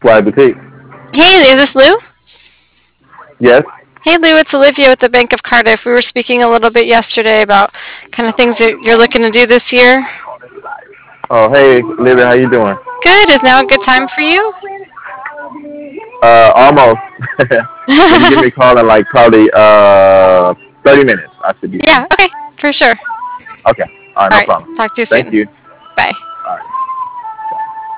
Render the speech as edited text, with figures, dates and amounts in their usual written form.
Fly Boutique. Hey, is this Lou? Yes. Hey, Lou, it's Olivia with the Bank of Cardiff. We were speaking a little bit yesterday about kind of things that you're looking to do this year. Oh, hey, Livy, how you doing? Good. Is now a good time for you? Almost. When you give me a call in like probably 30 minutes, I should be Yeah, finished. okay, for sure. Okay. All right, All no right, problem. talk to you Thank soon. you. Bye.